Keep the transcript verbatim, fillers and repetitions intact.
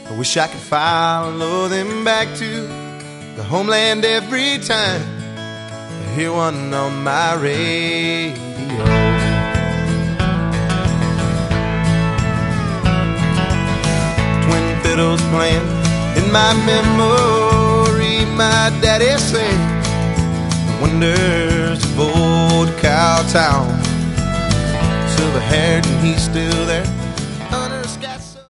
I wish I could follow them back to the homeland every time I hear one on my radio. Twin fiddles playing in my memory, my daddy sang the wonders of old Cowtown. Silver haired and he's still there,